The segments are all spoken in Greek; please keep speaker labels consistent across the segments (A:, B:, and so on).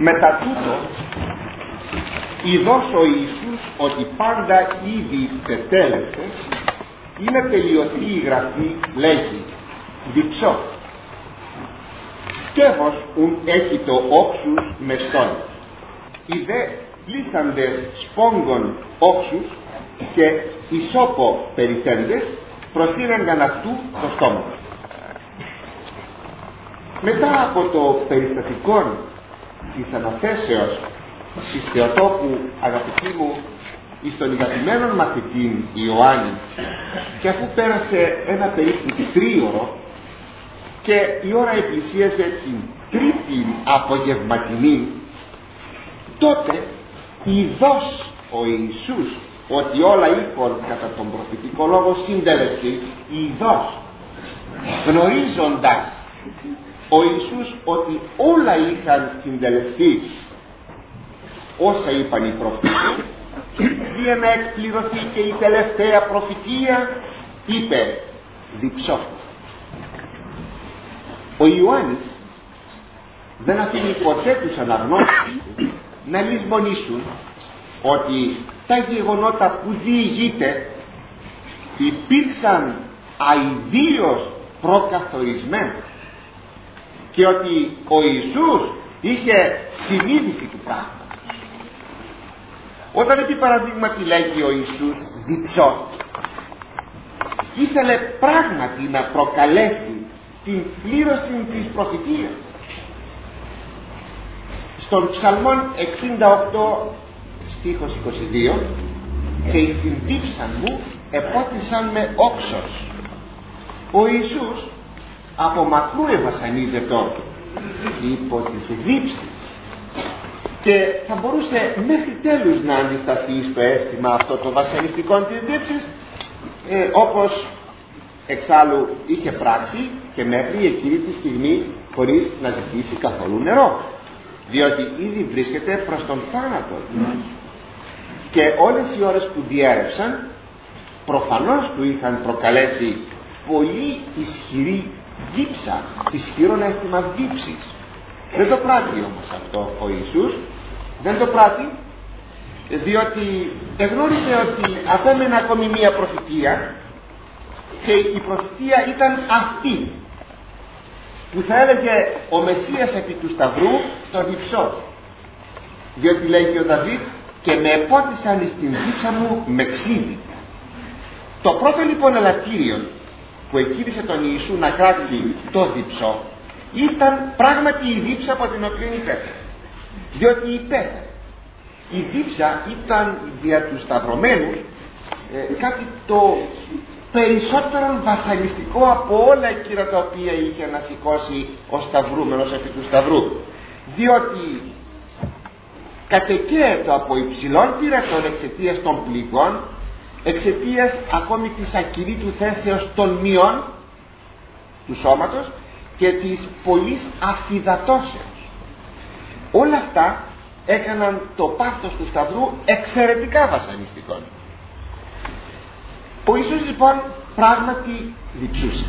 A: Μετά τούτο, ειδός ο Ιησούς ότι πάντα ήδη τετέλεσε, είναι τελειωτή η γραφή, λέγει, διψώ. Σκεύος ουν έχει το όξους μεστών. Οι δε πλήσαντες σπόγγων όξους και ισόπο περιθέντες προσήρεγκαν αυτού το στόμα. Μετά από το περιστατικό της αναθέσεως της Θεοτόκου, αγαπητοί μου, εις τον αγαπημένο μαθητή Ιωάννη, και αφού πέρασε ένα περίπου τρίωρο και η ώρα επλησίαζε την τρίτη απογευματινή, τότε ειδός ο Ιησούς ότι όλα είχαν κατά τον προφητικό λόγο συντελεστεί, ειδός γνωρίζοντας ο Ιησούς ότι όλα είχαν συντελεστεί όσα είπαν οι προφήτες, για να εκπληρωθεί και η τελευταία προφητεία, είπε διψώ. Ο Ιωάννης δεν αφήνει ποτέ τους αναγνώστες να λησμονήσουν ότι τα γεγονότα που διηγείται υπήρξαν αηδίως προκαθορισμένα και ότι ο Ιησούς είχε συνείδηση του πράγματος. Όταν επί παραδείγματι λέγει ο Ιησούς διψώ, ήθελε πράγματι να προκαλέσει την πλήρωση της προφητείας. Στον Ψαλμόν 68 στίχος 22, και εις την δίψαν μου επότισαν με όξος. Ο Ιησούς από μακρού ευασανίζεται υπό τις δίψεις και θα μπορούσε μέχρι τέλους να αντισταθεί στο αίσθημα αυτό το βασανιστικό της δίψης, όπως εξάλλου είχε πράξει και μέχρι εκείνη τη στιγμή χωρίς να ζητήσει καθόλου νερό, διότι ήδη βρίσκεται προς τον θάνατο και όλες οι ώρες που διέρευσαν προφανώς του είχαν προκαλέσει πολύ ισχυρή δίψα, ισχυρό αίσθημα δίψης. Δεν το πράττει όμως αυτό ο Ιησούς, δεν το πράττει, διότι εγνώρισε ότι απέμενε ακόμη μία προφητεία, και η προφητεία ήταν αυτή που θα έλεγε ο Μεσσίας επί του Σταυρού το διψώ, διότι λέγει ο Δαβίδ, και με επότισαν στην δίψα μου με ξύδι. Το πρώτο λοιπόν ελαττήριο που εκείρισε τον Ιησού να κράτει το διψώ ήταν πράγματι η δίψα από την οποία υπέφερε, διότι υπέφερε. Η δίψα ήταν δια τους σταυρωμένους κάτι το περισσότερο βασανιστικό από όλα εκείνα τα οποία είχε να σηκώσει ο σταυρούμενος επί του Σταυρού, διότι κατεκαίετο από υψηλών πυρετών εξαιτίας των πληγών, εξαιτίας ακόμη της ακηρύτου θέσεως των μειών του σώματος και της πολλής αφυδατώσεως. Όλα αυτά έκαναν το πάθος του Σταυρού εξαιρετικά βασανιστικό. Ο Ιησούς λοιπόν πράγματι διψούσε.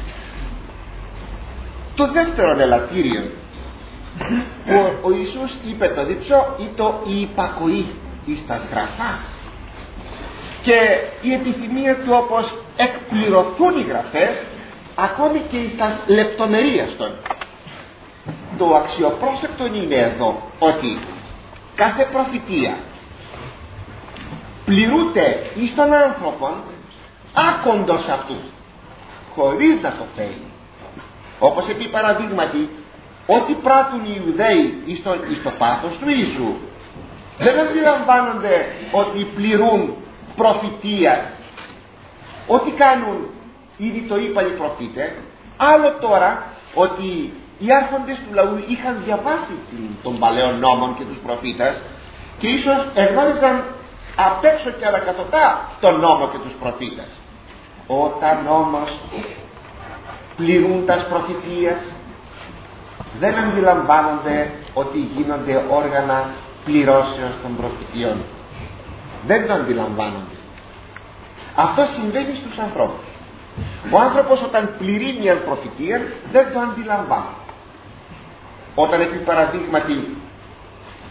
A: Το δεύτερο ελαττήριο που ο Ιησούς είπε το διψώ ή το η υπακοή εις τας γραφάς, και η επιθυμία του όπως εκπληρωθούν οι γραφές ακόμη και εις τας λεπτομερίας των. Το αξιοπρόσεκτο είναι εδώ ότι κάθε προφητεία πληρούνται εις των άνθρωπων άκοντος αυτού, χωρίς να το θέλει. Όπως επί παραδείγματι, ό,τι πράττουν οι Ιουδαίοι εις το πάθος του Ιησού δεν αντιλαμβάνονται ότι πληρούν προφητείας. Ό,τι κάνουν ήδη το είπαν οι προφήτες. Άλλο τώρα ότι οι άρχοντες του λαού είχαν διαβάσει των παλαιών νόμων και τους προφήτες και ίσως εγνώριζαν απ' έξω και ανακατοτά τον νόμο και τους προφήτες. Όταν όμως πληρούν τας προφητείας δεν αντιλαμβάνονται ότι γίνονται όργανα πληρώσεως των προφητιών. Δεν το αντιλαμβάνονται. Αυτό συμβαίνει στους ανθρώπους. Ο άνθρωπος όταν πληρεί μια προφητεία δεν το αντιλαμβάνει. Όταν επί παραδείγματι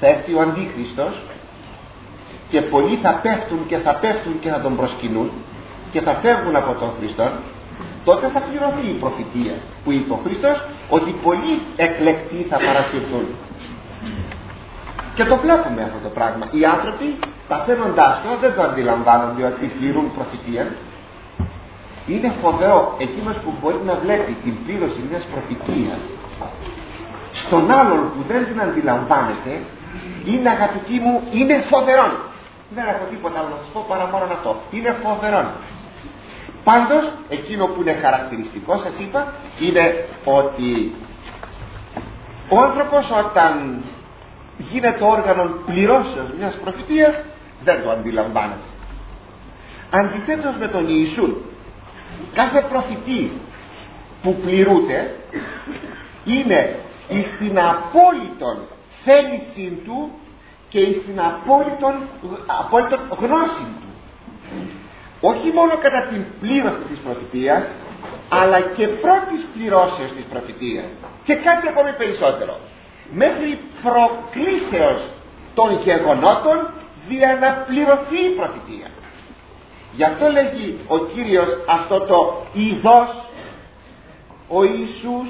A: θα έρθει ο Αντίχριστος και πολλοί θα πέφτουν και θα πέφτουν και θα τον προσκυνούν και θα φεύγουν από τον Χριστό, τότε θα πληρωθεί η προφητεία που είπε ο Χριστός ότι πολλοί εκλεκτοί θα παρασυρθούν. Και το βλέπουμε αυτό το πράγμα. Οι άνθρωποι παθαίνοντάς το δεν το αντιλαμβάνονται ότι πληρούν προφητεία. Είναι φοβερό εκείνος που μπορεί να βλέπει την πλήρωση μιας προφητείας στον άλλον που δεν την αντιλαμβάνεται. Είναι, αγαπητοί μου, είναι φοβερό. Δεν έχω τίποτα άλλο να σας πω παρά μόνο αυτό. Είναι φοβερό. Πάντως εκείνο που είναι χαρακτηριστικό, σας είπα, είναι ότι ο άνθρωπος όταν γίνεται όργανο πληρώσεως μιας προφητείας δεν το αντιλαμβάνεται. Αντιθέτως με τον Ιησούν, κάθε προφητή που πληρούνται είναι στην απόλυτον θέληση του και στην απόλυτον γνώση του. Όχι μόνο κατά την πλήρωση της προφητείας, αλλά και πρώτης πληρώσεως της προφητείας. Και κάτι ακόμη περισσότερο. Μέχρι προκλήσεως των γεγονότων δια να πληρωθεί η προφητεία. Γι' αυτό λέγει ο Κύριος αυτό το ειδός, ο Ιησούς,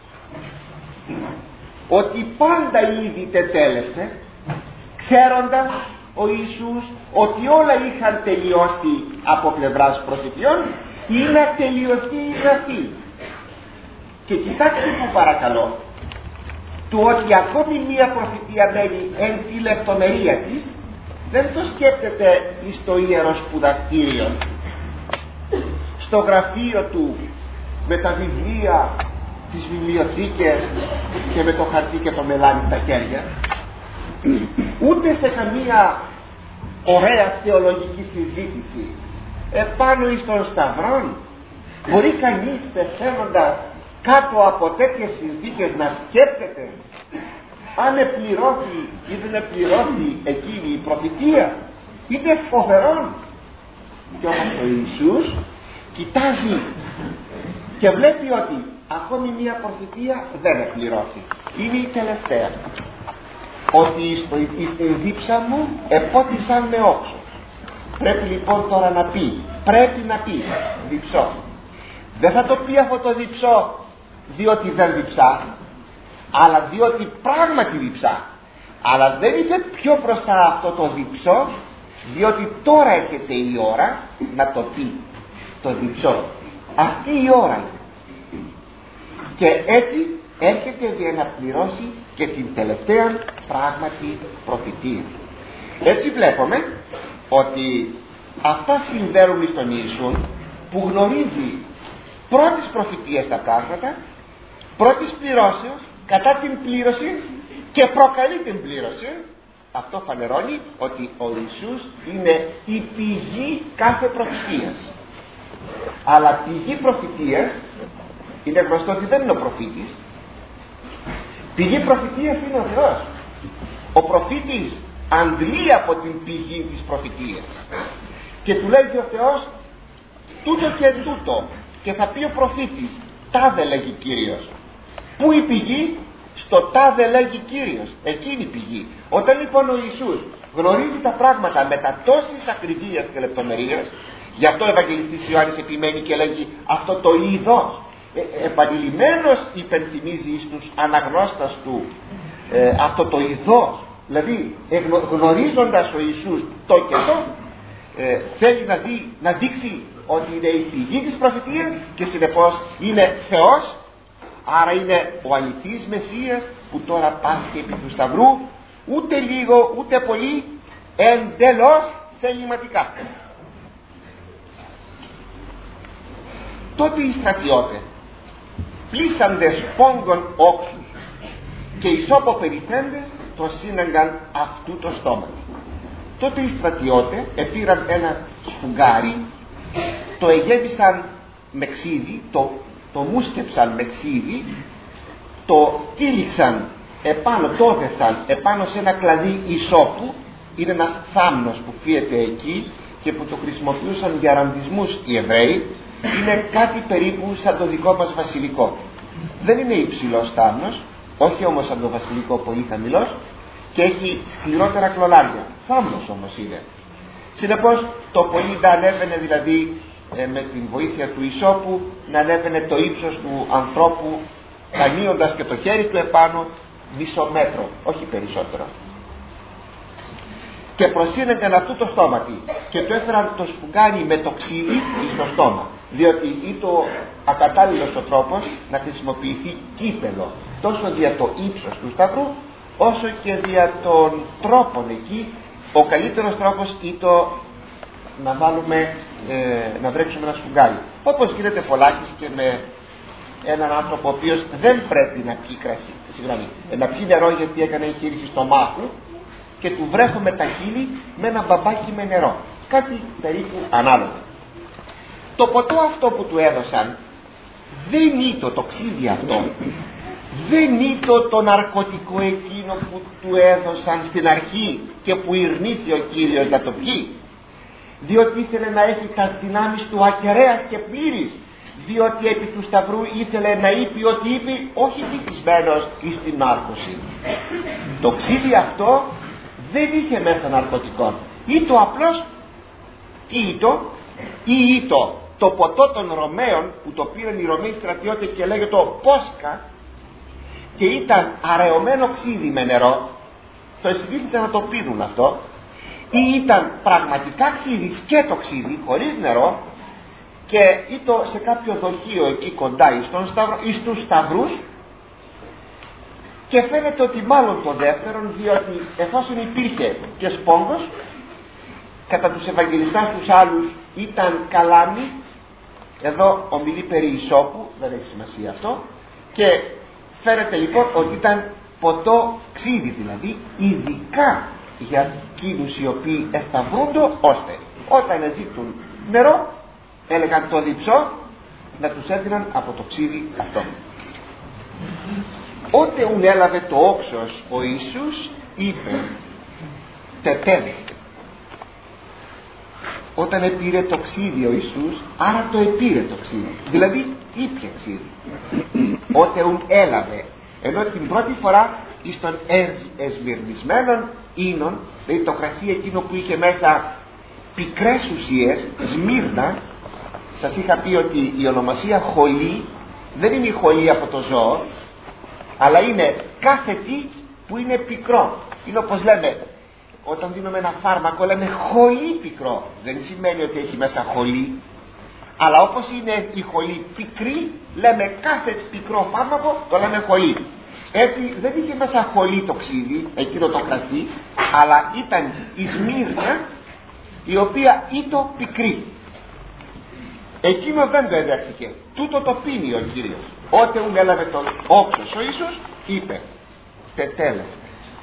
A: ότι πάντα ήδη τετέλεσε, ξέροντας ο Ιησούς ότι όλα είχαν τελειώσει από πλευράς προφητιών ή να τελειωθεί η γραφή. Και κοιτάξτε που παρακαλώ, του ότι ακόμη μία προφητεία μένει εν τη λεπτομερία της, δεν το σκέπτεται στο ιερό σπουδαστήριο, στο γραφείο του με τα βιβλία, τις βιβλιοθήκες και με το χαρτί και το μελάνι στα χέρια, ούτε σε καμία ωραία θεολογική συζήτηση επάνω εις των σταυρών. Μπορεί κανείς πεθαίνοντας κάτω από τέτοιες συνθήκες να σκέπτεται αν επληρώθη ή δεν επληρώθη εκείνη η προφητεία? Είναι φοβερό. Και όμως ο Ιησούς κοιτάζει και βλέπει ότι ακόμη μία προφητεία δεν επληρώθη, είναι η τελευταία. Ότι στην δίψα μου επότισαν με όξο. Πρέπει λοιπόν τώρα να πει, πρέπει να πει διψώ. Δεν θα το πει αυτό το διψώ διότι δεν διψά, αλλά διότι πράγματι διψά. Αλλά δεν είπε πιο μπροστά αυτό το διψώ, διότι τώρα έρχεται η ώρα να το πει το διψώ. Αυτή η ώρα είναι. Και έτσι έρχεται για να πληρώσει και την τελευταία πράγματι προφητεία. Έτσι βλέπουμε ότι αυτά συμβαίνουν στον Ιησούν, που γνωρίζει πρώτης προφητείας τα πράγματα, πρώτης πληρώσεως, κατά την πλήρωση και προκαλεί την πλήρωση. Αυτό φανερώνει ότι ο Ιησούς είναι η πηγή κάθε προφητείας. Αλλά πηγή προφητείας είναι γνωστό ότι δεν είναι ο προφήτης. Πηγή προφητείας είναι ο Θεός. Ο προφήτης αντλεί από την πηγή της προφητείας και του λέγει ο Θεός τούτο και τούτο, και θα πει ο προφήτης τάδε λέγει Κύριος. Πού η πηγή? Στο τάδε λέγει Κύριος. Εκείνη η πηγή. Όταν λοιπόν ο Ιησούς γνωρίζει τα πράγματα με τα τόσης ακριβίας και λεπτομερίας, γι' αυτό ο Ευαγγελιστής Ιωάννης επιμένει και λέγει αυτό το είδος, επανειλημμένος υπενθυμίζει εις τους αναγνώστας του αυτό το ειδός. Δηλαδή γνωρίζοντας ο Ιησούς το και το, θέλει να δείξει ότι είναι η πηγή της προφητείας και συνεπώς είναι Θεός, άρα είναι ο αληθής Μεσσίας που τώρα πάσχει επί του Σταυρού, ούτε λίγο ούτε πολύ, εντελώς θεληματικά. Τότε οι στρατιώτες πλήσαντες πόγκων όξους και ισόπο περιθέντες το σύναγκαν αυτού το στόμα. Τότε οι στρατιώτες επήραν ένα σφουγγάρι, το εγέμισαν με ξύδι, το μούσκεψαν με ξύδι, το τύλιξαν επάνω, το έθεσαν επάνω σε ένα κλαδί ισόπου. Είναι ένας θάμνος που φύεται εκεί και που το χρησιμοποιούσαν για ραντισμούς οι Εβραίοι. Είναι κάτι περίπου σαν το δικό μας βασιλικό. Δεν είναι υψηλός θάμνος, όχι όμως σαν το βασιλικό πολύ χαμηλός, και έχει σκληρότερα κλολάρια. Θάμνος όμως είναι. Συνεπώς το πολύ να ανέβαινε δηλαδή με την βοήθεια του Ισόπου, να ανέβαινε το ύψος του ανθρώπου κανίοντας και το χέρι του επάνω μισό μέτρο, όχι περισσότερο. Και προσύνεγαν αυτού το στόματι και του έφεραν το σφουγγάνι με το ξύδι στο στόμα, διότι ή το ακατάλληλος ο τρόπος να χρησιμοποιηθεί κύπελο τόσο δια το ύψος του σταυρού όσο και δια των τρόπων εκεί. Ο καλύτερος τρόπος ήταν να βάλουμε, να βρέξουμε ένα σφουγγάρι, όπως γίνεται πολλάκις και με έναν άνθρωπο ο οποίος δεν πρέπει να πιει κρασί, να πιει νερό γιατί έκανε εγχείρηση στο μάχου και του βρέχουμε τα χείλη με ένα μπαμπάκι με νερό, κάτι περίπου ανάλογο. Το ποτό αυτό που του έδωσαν δεν ήταν το ξύδι αυτό, δεν ήταν το ναρκωτικό εκείνο που του έδωσαν στην αρχή και που ειρνήθη ο Κύριος να το πιει, διότι ήθελε να έχει τα δυνάμεις του ακεραίας και πλήρης, διότι επί του σταυρού ήθελε να είπε ό,τι είπε, όχι τυπισμένος εις την νάρκωση. Το ξύδι αυτό δεν είχε μέσα ναρκωτικών, ή το απλώς ή το ποτό των Ρωμαίων που το πήραν οι Ρωμαίοι στρατιώτες και λέγεται το πόσκα και ήταν αραιωμένο ξύδι με νερό, το συνήθιζαν να το πίνουν αυτό, ή ήταν πραγματικά ξύδι και το ξύδι χωρίς νερό και ήταν σε κάποιο δοχείο εκεί κοντά εις τους σταυρούς, και φαίνεται ότι μάλλον το δεύτερον, διότι εφόσον υπήρχε και σπόγκος, κατά τους Ευαγγελιστάς τους άλλους ήταν καλάμι, εδώ ομιλεί περί Ισόπου, δεν έχει σημασία αυτό, και φαίνεται λοιπόν ότι ήταν ποτό ξύδι, δηλαδή ειδικά για εκείνους οι οποίοι εσταυρούντο, ώστε όταν ζήτουν νερό έλεγαν το διψό να τους έδιναν από το ξύδι αυτό. Ότε ουν έλαβε το όξος ο Ιησούς είπε τετέλεστε. Όταν επήρε το ξύδι ο Ιησούς, άρα το επήρε το ξύδι, δηλαδή ήπια ξύδι. Ότε ουν έλαβε, ενώ την πρώτη φορά εις των εσμυρνισμένων ίνων, δηλαδή το κρασί εκείνο που είχε μέσα πικρές ουσίες, σμύρνα. Σας είχα πει ότι η ονομασία χολή δεν είναι η χολή από το ζώο, αλλά είναι κάθε τι που είναι πικρό. Είναι όπως λέμε όταν δίνουμε ένα φάρμακο, λέμε χολή πικρό, δεν σημαίνει ότι έχει μέσα χολή, αλλά όπως είναι η χολή πικρή, λέμε κάθε πικρό φάρμακο το λέμε χολή. Έτσι δεν είχε μέσα χολή το ξύδι, εκείνο το κρασί, αλλά ήταν η σμύρνα η οποία ήταν πικρή. Εκείνο δεν το εδέχτηκε, τούτο το πίνει ο Κύριος. Ότε ουν έλαβε τον όξος ο Ιησούς είπε τετέλεστε.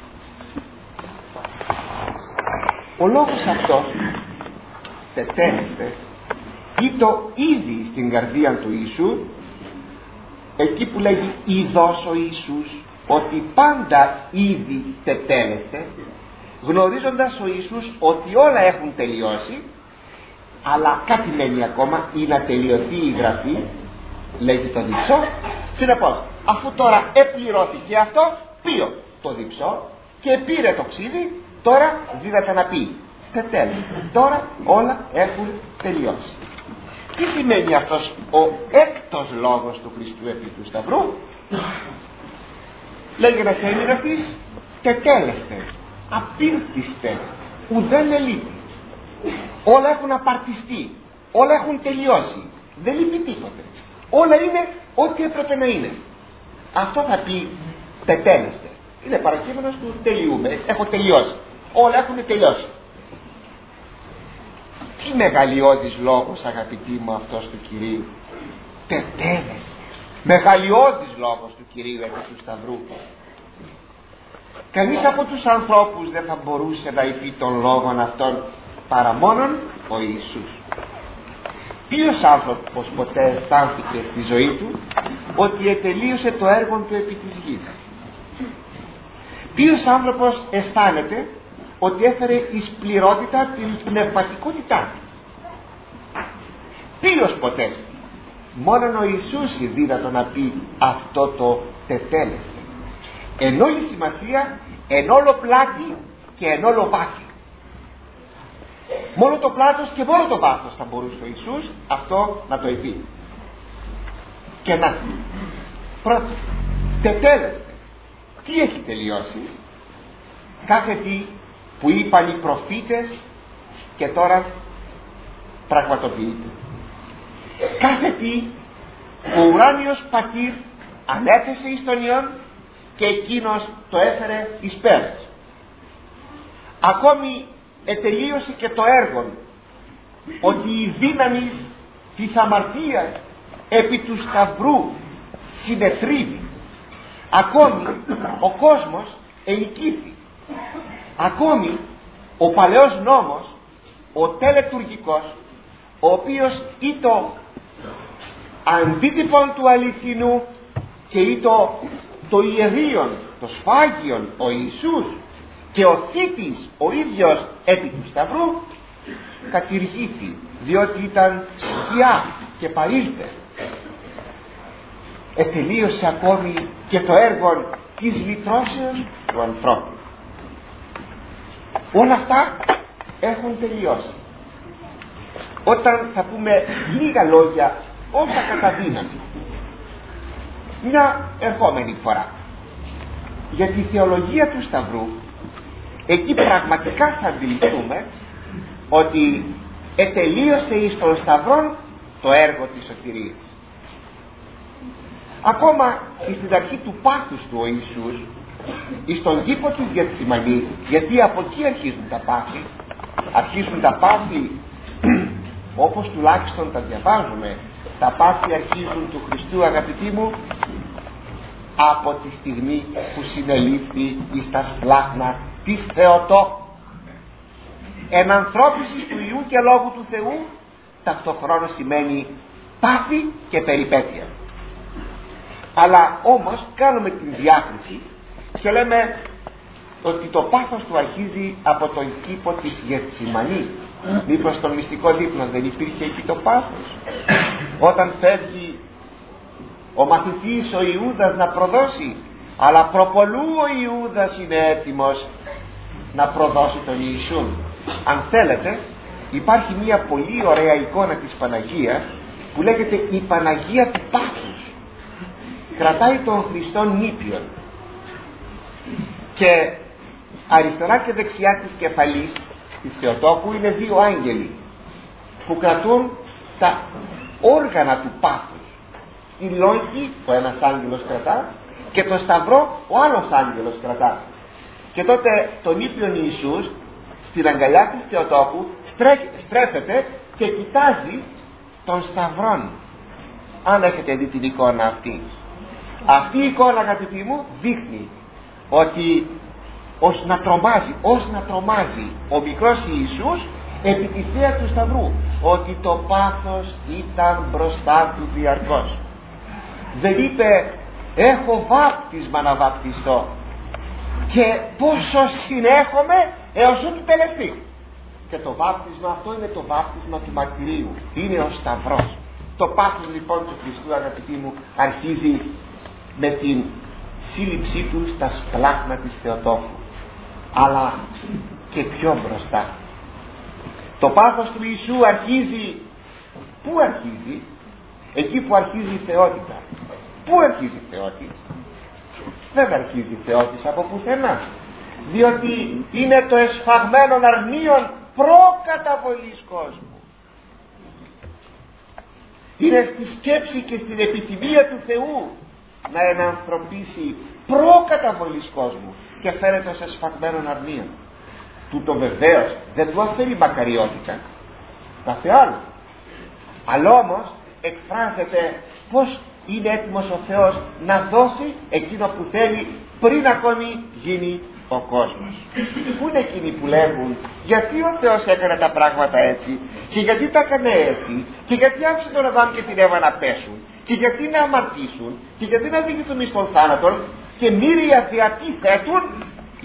A: Ο λόγος αυτός τετέλεστε ήταν ήδη στην καρδία του Ιησού, εκεί που λέγει ειδός ο Ιησούς, ότι πάντα ήδη τετέλεστε, γνωρίζοντας ο Ιησούς ότι όλα έχουν τελειώσει, αλλά κάτι μένει ακόμα, ή να τελειωθεί η γραφή, λέγει το διψό. Συνεπώς, αφού τώρα επληρώθηκε αυτό, πήρε το διψό και πήρε το ξύδι, τώρα δίδαται να πει τετέλεστε, τώρα όλα έχουν τελειώσει. Τι σημαίνει αυτός ο έκτος λόγος του Χριστού επί του Σταυρού? Λέγει να σε τετέλεστε, απήρθιστε, ουδέν ελείπει. Όλα έχουν απαρτιστεί, όλα έχουν τελειώσει, δεν λείπει τίποτε, όλα είναι ό,τι έπρεπε να είναι. Αυτό θα πει τετέλεστε, είναι παρακείμενος του τελειούμε, έχω τελειώσει, όλα έχουν τελειώσει. Τι μεγαλειώδης λόγος, αγαπητοί μου, αυτός του Κυρίου, τετέλεστε, μεγαλειώδης λόγος του Κυρίου επί του Σταυρού. Κανείς από τους ανθρώπους δεν θα μπορούσε να είπε τον λόγον αυτόν παρά μόνον ο Ιησούς. Ποιος άνθρωπος ποτέ αισθάνθηκε στη ζωή του ότι ετελείωσε το έργο του επί της γης? Ποιος άνθρωπος αισθάνεται ότι έφερε εις πληρότητα την πνευματικότητά του? Ποιος ποτέ? Μόνον ο Ιησούς δίδατο να πει αυτό το τετέλεστε. εν όλη σημασία, εν όλο πλάτη και εν όλο βάθη. Μόνο το πλάτος και μόνο το βάθος θα μπορούσε ο Ιησούς αυτό να το πει. Και να πρώτα τετέλεστε, τι έχει τελειώσει? Κάθε τι που είπαν οι προφήτες και τώρα πραγματοποιείται. Κάθε τι ο ουράνιος πατήρ ανέθεσε εις τον Υιόν και εκείνος το έφερε εις πέρας. Ακόμη ετελείωσε και το έργο ότι η δύναμη της αμαρτίας επί του σταυρού συνεθρύνει. Ακόμη ο κόσμος ενικήθη. Ακόμη ο παλαιός νόμος, ο τελετουργικός, ο οποίος ήτο αντίτυπον του αληθινού και ήτο το ιερίον, το σφάγιον, ο Ιησούς και ο θήτης ο ίδιος επί του σταυρού, κατηργήθη, διότι ήταν σκιά και παρήλθε. Ετελείωσε ακόμη και το έργο της λυτρώσεως του ανθρώπου. Όλα αυτά έχουν τελειώσει. Όταν θα πούμε λίγα λόγια, όσα κατά δύναμη, μια ερχόμενη φορά για τη θεολογία του Σταυρού, εκεί πραγματικά θα αντιληφθούμε ότι ετελείωσε εις τον Σταυρόν το έργο της σωτηρίας. Ακόμα στην αρχή του πάθους του ο Ιησούς, εις τον κήπο της Γεθσιμανή, γιατί από εκεί αρχίζουν τα πάθη, αρχίζουν τα πάθη όπως τουλάχιστον τα διαβάζουμε, τα πάθη αρχίζουν του Χριστού, αγαπητοί μου, από τη στιγμή που συνελήφθη εις τα σπλάχνα της Θεοτόκου. Ενανθρώπιση του Υιού και Λόγου του Θεού ταυτοχρόνως σημαίνει πάθη και περιπέτεια. Αλλά όμως κάνουμε την διάκριση και λέμε ότι το πάθος του αρχίζει από τον κήπο της Γεθσιμανή. Μήπως στον μυστικό δείπνο δεν υπήρχε εκεί το πάθος? Όταν φεύγει ο μαθητής ο Ιούδας να προδώσει, αλλά προπολού ο Ιούδας είναι έτοιμος να προδώσει τον Ιησούν. Αν θέλετε, υπάρχει μια πολύ ωραία εικόνα της Παναγίας που λέγεται η Παναγία του πάθους. Κρατάει τον Χριστόν νήπιον και αριστερά και δεξιά της κεφαλής της Θεοτόκου είναι δύο άγγελοι που κρατούν τα όργανα του πάθους. Η λόγη ο ένας άγγελος κρατά και το σταυρό ο άλλος άγγελος κρατά. Και τότε τον νήπιον Ιησούς στην αγκαλιά της Θεοτόκου στρέφεται και κοιτάζει τον σταυρόν. Αν έχετε δει την εικόνα αυτή, αυτή η εικόνα, αγαπητοί μου, δείχνει ότι ως να τρομάζει ο μικρός Ιησούς επί τη θέα του σταυρού, ότι το πάθος ήταν μπροστά του διαρκώς. Δεν είπε έχω βάπτισμα να βαπτιστώ και πόσο συνέχομαι έως ότου τελευτεί. Και το βάπτισμα αυτό είναι το βάπτισμα του μαρτυρίου, είναι ο σταυρός. Το πάθος λοιπόν του Χριστού, αγαπητοί μου, αρχίζει με την σύλληψή του στα σπλάχνα της Θεοτόκου, αλλά και πιο μπροστά. Το πάθος του Ιησού αρχίζει, πού αρχίζει? Εκεί που αρχίζει η θεότητα. Πού αρχίζει η θεότητα? Δεν αρχίζει η θεότητα από πουθενά, διότι είναι το εσφαγμένο αρνίον προκαταβολής κόσμου. Είναι στη σκέψη και στην επιθυμία του Θεού να ενανθρωπίσει προκαταβολής κόσμου και φέρεται ως εσφαγμένον αρνίον. Τούτο βεβαίως δεν του αφαιρεί μακαριότητα, κάθε άλλο, αλλά όμως εκφράζεται πως είναι έτοιμος ο Θεός να δώσει εκείνο που θέλει πριν ακόμη γίνει ο κόσμος. Πού είναι εκείνοι που λέγουν γιατί ο Θεός έκανε τα πράγματα έτσι και γιατί τα έκανε έτσι και γιατί άφησε τον Αδάμ και την Εύα να πέσουν και γιατί να αμαρτήσουν και γιατί να διηγηθούν εις τον θάνατον και μύρια διατίθετουν?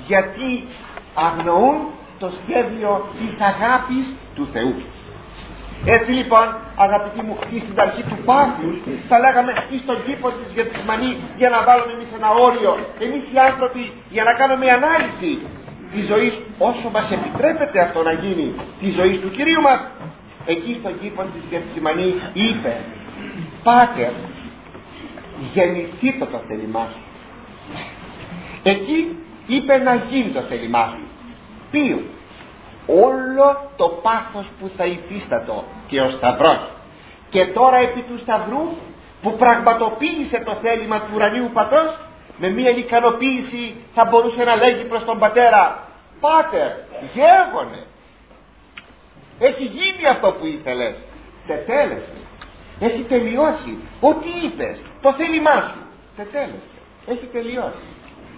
A: Γιατί αγνοούν το σχέδιο της αγάπης του Θεού. Έτσι λοιπόν, αγαπητοί μου, στην αρχή του πάθους θα λέγαμε ή στον κήπο της Γεθσιμανή, για να βάλουμε εμείς ένα όριο, εμείς οι άνθρωποι, για να κάνουμε ανάλυση της ζωής, όσο μας επιτρέπεται αυτό να γίνει, της ζωής του Κυρίου μας. Εκεί στον κήπο της Γεθσιμανή είπε: Πάτερ, γεννηθείτε το θέλημά σου. Εκεί είπε να γίνει το θέλημά σου. Ποιο? Όλο το πάθος που θα υφίστατο και ο Σταυρός. Και τώρα επί του Σταυρού που πραγματοποίησε το θέλημα του ουρανίου Πατρός, με μία ικανοποίηση θα μπορούσε να λέγει προς τον Πατέρα: Πάτερ, γέγονε, έχει γίνει αυτό που ήθελες, τετέλεσε, έχει τελειώσει. Ό,τι είπες, το θέλημά σου, τετέλεσε, έχει τελειώσει.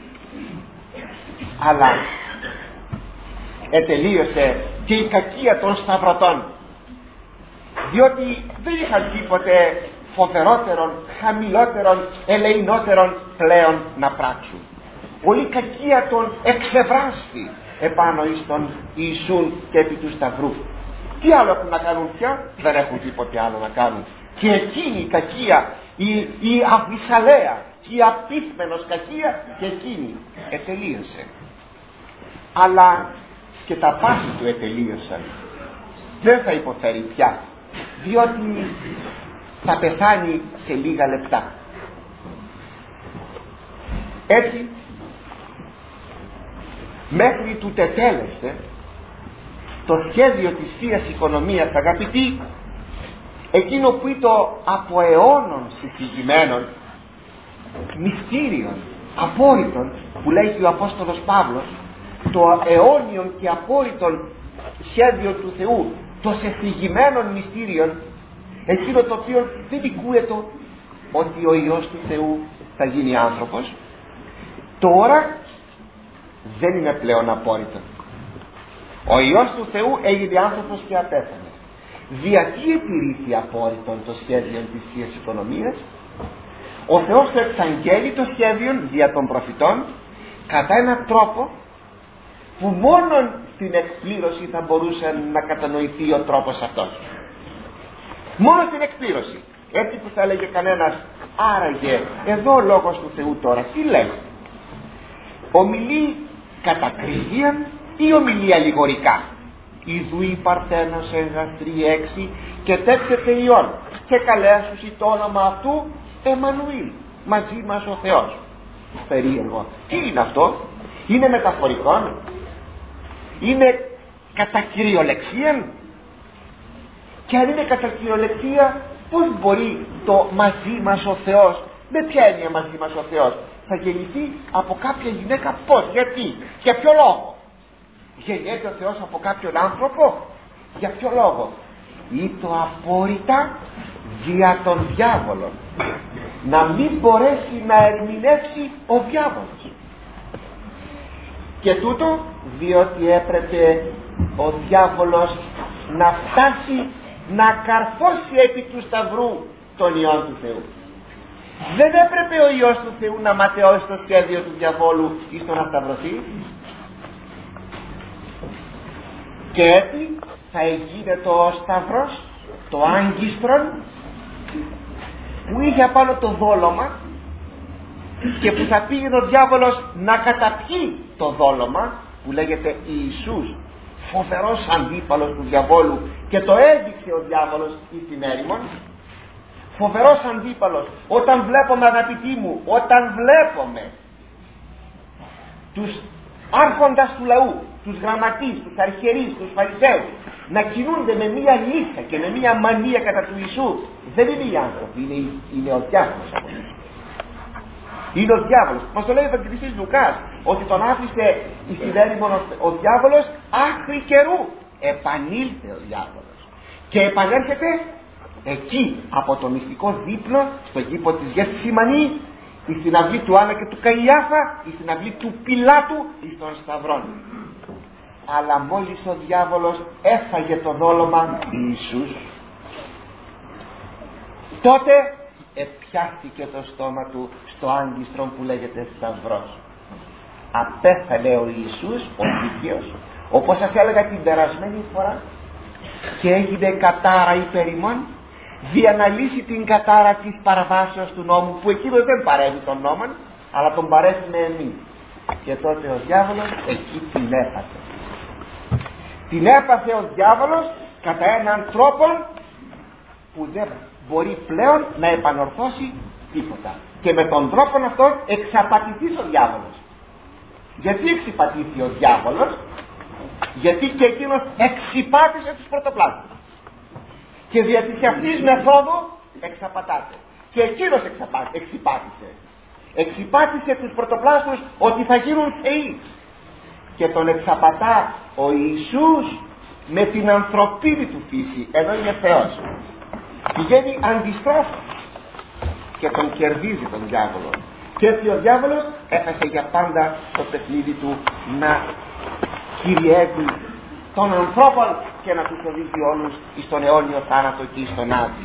A: Αλλά ετελείωσε και η κακία των σταυρωτών, διότι δεν είχαν τίποτε φοβερότερον, χαμηλότερον, ελεηνότερον πλέον να πράξουν. Όλη η κακία των εξευράστη επάνω εις τον Ιησούν και επί του Σταυρού. Τι άλλο έχουν να κάνουν πια? Δεν έχουν τίποτε άλλο να κάνουν. Και εκείνη η κακία, η αβυσαλαία, η απίθμενος κακία, και εκείνη ετελείωσε. Αλλά και τα πάθη του ετελείωσαν. Δεν θα υποφέρει πια, διότι θα πεθάνει σε λίγα λεπτά. Έτσι, μέχρι του τετέλεσε το σχέδιο της Θείας Οικονομίας, αγαπητοί, εκείνο που ήταν από αιώνων συζητημένων μυστήριων απόρριτων, που λέει και ο Απόστολος Παύλος, το αιώνιον και απόρριτον σχέδιο του Θεού, των εφηγημένων μυστήριων, εκείνο το οποίο δεν δικούεται ότι ο Υιός του Θεού θα γίνει άνθρωπος, τώρα δεν είναι πλέον απόρριτο. Ο Υιός του Θεού έγινε άνθρωπος και απέθανε. Γιατί ετηρήθη απόρριτον το σχέδιο της Θείας Οικονομίας? Ο Θεός το εξαγγέλει το σχέδιο δια των προφητών κατά έναν τρόπο που μόνον στην εκπλήρωση θα μπορούσε να κατανοηθεί ο τρόπος αυτός. Μόνο στην εκπλήρωση. Έτσι που θα έλεγε κανένας: άραγε εδώ ο Λόγος του Θεού τώρα τι λέει? Ομιλεί κατά κριτίαν ή ομιλεί αλληγορικά? Ιδού η Παρθένος εν γαστρή 6 και τέξεται ιών και καλέσουσι το όνομα αυτού Εμμανουήλ, μαζί μας ο Θεός. Περίεργο. Τι είναι αυτό? Είναι μεταφορικό? Είναι κατά κυριολεξία? Και αν είναι κατά κυριολεξία, πώς μπορεί το μαζί μας ο Θεός, με ποια έννοια μαζί μας ο Θεός, θα γεννηθεί από κάποια γυναίκα? Πώς, γιατί, για ποιο λόγο? Γεννιέται ο Θεός από κάποιον άνθρωπο? Για ποιο λόγο? Ή το απόρριτα δια των διάβολων, να μην μπορέσει να ερμηνεύσει ο διάβολος. Και τούτο διότι έπρεπε ο διάβολος να φτάσει να καρφώσει επί του Σταυρού τον Υιόν του Θεού. Δεν έπρεπε ο Υιός του Θεού να ματαιώσει το σχέδιο του διαβόλου ή στο να σταυρωθεί. Και έτσι θα γίνεται ο Σταυρός, το άγκιστρον που είχε απάνω το δόλωμα και που θα πήγαινε ο διάβολος να καταπιεί το δόλωμα, που λέγεται Ιησούς, φοβερός αντίπαλος του διαβόλου, και το έδειξε ο διάβολος στην έρημον. Φοβερός αντίπαλος. Όταν βλέπουμε, αγαπητοί μου, όταν βλέπουμε τους άρχοντας του λαού, τους γραμματείς, τους αρχιερείς, τους φαρισαίους να κινούνται με μία λύθα και με μία μανία κατά του Ιησού, δεν είναι οι άνθρωποι, είναι ο διάβολος. Είναι ο διάβολος. Μας το λέει ο Ευαγγελιστής Λουκάς, ότι τον άφησε στην έρημον ο διάβολος άχρη καιρού. Επανήλθε ο διάβολος και επανέρχεται εκεί από το μυστικό δείπνο στον κήπο της Γεθσιμανή, στην αυλή του Άννα και του Καϊάφα, στην αυλή του Πιλάτου, στον Σταυρόν. Αλλά μόλις ο διάβολος έφαγε το δόλωμα Ιησούς, τότε επιάστηκε το στόμα του στο άγκιστρο που λέγεται Σταυρός. Απέθανε ο Ιησούς, ο δίκαιος, όπως σας έλεγα την περασμένη φορά, και έγινε κατάρα υπέρ ημών, διαναλύσει την κατάρα της παραβάσεως του νόμου, που εκείνο δεν παρέμει τον νόμο, αλλά τον παρέσουμε εμείς. Και τότε ο διάβολος εκεί την έπαθε. Την έπαθε ο διάβολος κατά έναν τρόπο που δεν μπορεί πλέον να επανορθώσει τίποτα. Και με τον τρόπο αυτόν εξαπατηθείς ο διάβολος. Γιατί εξυπατήθη ο διάβολος? Γιατί και εκείνος εξυπάτησε τους πρωτοπλάστους. Και δια της αυτής μεθόδου εξαπατάται. Και εκείνος εξυπάτησε. Εξυπάτησε τους πρωτοπλάστους ότι θα γίνουν θεοί. Και τον εξαπατά ο Ιησούς με την ανθρωπίνη του φύση, ενώ είναι Θεός. Πηγαίνει αντιστρόφως και τον κερδίζει τον διάβολο. Και έτσι ο διάβολος έφασε για πάντα το παιχνίδι του να κυριεύει των ανθρώπων και να τους οδηγεί όλους στον αιώνιο θάνατο και στον Άδη.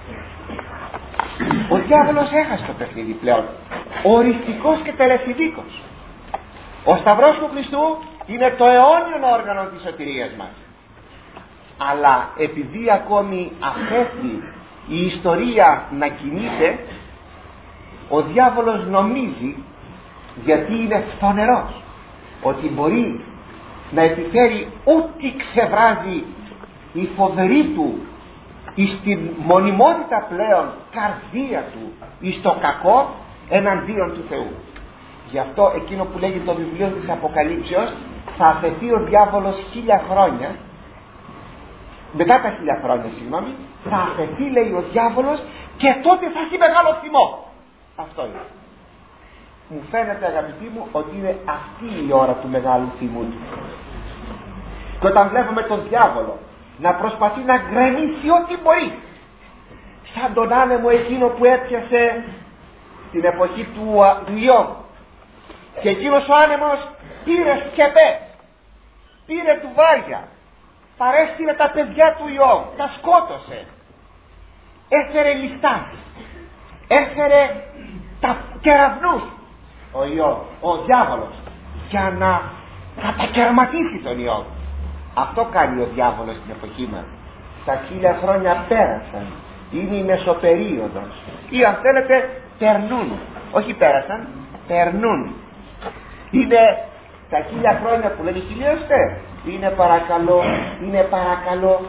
A: Ο διάβολος έχασε το παιχνίδι πλέον, οριστικός και τελεσιδίκος. Ο Σταυρός του Χριστού είναι το αιώνιο όργανο της σωτηρίας μας. Αλλά επειδή ακόμη αφέθη η ιστορία να κινείται, ο διάβολος νομίζει, γιατί είναι φθονερός, ότι μπορεί να επιφέρει ό,τι ξεβράζει η φοβερή του εις την μονιμότητα πλέον καρδία του εις το κακό εναντίον του Θεού. Γι' αυτό εκείνο που λέγει το βιβλίο της Αποκαλύψεως, θα αφαιθεί ο διάβολος 1000 χρόνια, μετά τα 1000 χρόνια συγγνώμη, θα αφαιθεί λέει ο διάβολος και τότε θα έχει μεγάλο θυμό. Αυτό είναι. Μου φαίνεται αγαπητοί μου ότι είναι αυτή η ώρα του μεγάλου θυμού του. Και όταν βλέπουμε τον διάβολο να προσπαθεί να γκρεμίσει ό,τι μπορεί, σαν τον άνεμο εκείνο που έπιασε στην εποχή του Ιώβ, και εκείνος ο άνεμος πήρε σκεπές, πήρε τουβάρια, παρέστειλε τα παιδιά του Ιώβ, τα σκότωσε, έφερε ληστάς, έφερε τα κεραυνούς ο Ιώβ, ο διάβολος, για να κατακαιρματίσει τον Ιώβ. Αυτό κάνει ο διάβολος στην εποχή μας. Τα 1000 χρόνια πέρασαν, είναι η μεσοπερίοδος, ή αν θέλετε περνούν, όχι πέρασαν, περνούν. Είναι τα 1000 χρόνια που λένε χιλιοστέ, είναι παρακαλώ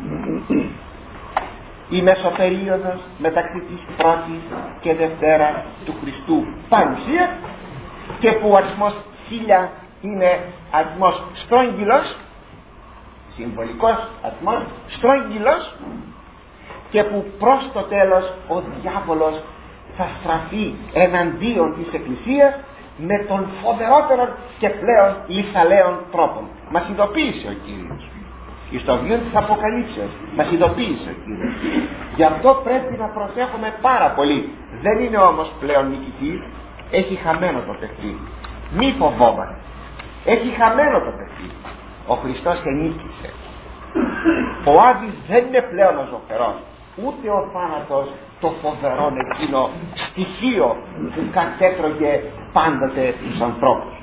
A: η μεσοπερίοδος μεταξύ της πρώτης και δευτέρας του Χριστού παρουσία, και που ο αριθμός 1000 είναι αριθμός στρόγγυλος, συμβολικός αριθμός στρόγγυλος, και που προς το τέλος ο διάβολος θα στραφεί εναντίον της Εκκλησίας με τον φοβερότερο και πλέον λιθαλαίων τρόπων. Μας ειδοποίησε ο Κύριος στο βιβλίο της Αποκαλύψεως, μας ειδοποίησε ο Κύριος. Γι' αυτό πρέπει να προσέχουμε πάρα πολύ. Δεν είναι όμως πλέον νικητής, έχει χαμένο το παιχνίδι. Μη φοβόμαστε, έχει χαμένο το παιχνίδι. Ο Χριστός ενίκησε. Ο Άδης δεν είναι πλέον ο ζωφερός, ούτε ο θάνατος το φοβερό εκείνο στοιχείο που κατέτρωγε πάντοτε τους ανθρώπους.